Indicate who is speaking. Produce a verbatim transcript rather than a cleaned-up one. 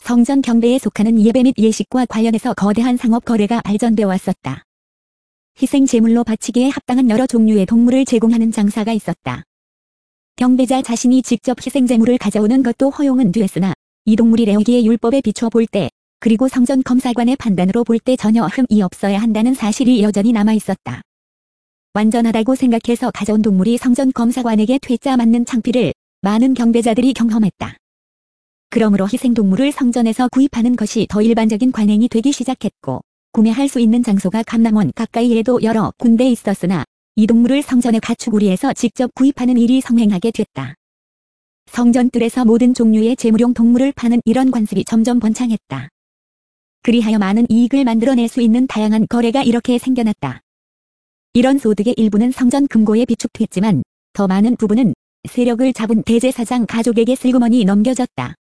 Speaker 1: 성전 경배에 속하는 예배 및 예식과 관련해서 거대한 상업 거래가 발전되어 왔었다. 희생 제물로 바치기에 합당한 여러 종류의 동물을 제공하는 장사가 있었다. 경배자 자신이 직접 희생 제물을 가져오는 것도 허용은 되었으나 이 동물이 레위기의 율법에 비춰 볼 때, 그리고 성전 검사관의 판단으로 볼 때 전혀 흠이 없어야 한다는 사실이 여전히 남아 있었다. 완전하다고 생각해서 가져온 동물이 성전 검사관에게 퇴짜 맞는 창피를 많은 경배자들이 경험했다. 그러므로 희생동물을 성전에서 구입하는 것이 더 일반적인 관행이 되기 시작했고, 구매할 수 있는 장소가 감남원 가까이에도 여러 군데 있었으나 이 동물을 성전의 가축우리에서 직접 구입하는 일이 성행하게 됐다. 성전뜰에서 모든 종류의 제물용 동물을 파는 이런 관습이 점점 번창했다. 그리하여 많은 이익을 만들어낼 수 있는 다양한 거래가 이렇게 생겨났다. 이런 소득의 일부는 성전 금고에 비축됐지만 더 많은 부분은 세력을 잡은 대제사장 가족에게 슬그머니 넘겨졌다.